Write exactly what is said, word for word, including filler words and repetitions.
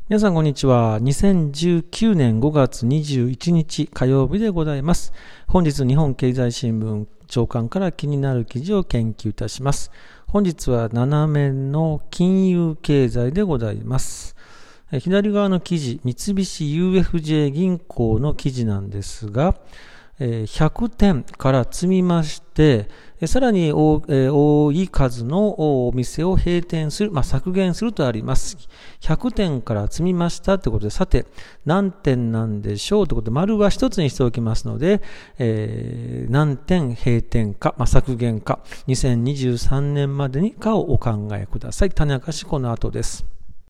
皆さんこんにちは。にせんじゅうきゅうねんごがつにじゅういちにち火曜日でございます。本日日本経済新聞朝刊から気になる記事を研究いたします。本日は斜面の金融経済でございます。左側の記事、三菱 ユーエフジェー 銀行の記事なんですが、ひゃくてんから積みまして、さらに多い数のお店を閉店する、まあ、削減するとあります。ひゃくてんから積みましたということで、さて、何点なんでしょうということで、丸は一つにしておきますので、えー、何点閉店か、まあ、削減か、にせんにじゅうさんねんまでにかをお考えください。種明かしこの後です。